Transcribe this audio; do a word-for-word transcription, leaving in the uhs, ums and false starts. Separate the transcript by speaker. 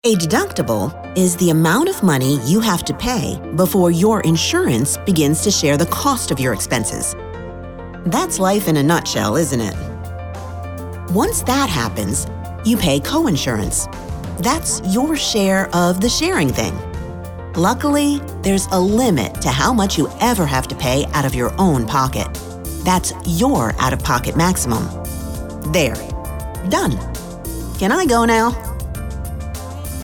Speaker 1: A deductible is the amount of money you have to pay before your insurance begins to share the cost of your expenses. That's life in a nutshell, isn't it? Once that happens, you pay coinsurance. That's your share of the sharing thing. Luckily, there's a limit to how much you ever have to pay out of your own pocket. That's your out-of-pocket maximum. There. Done. Can I go now?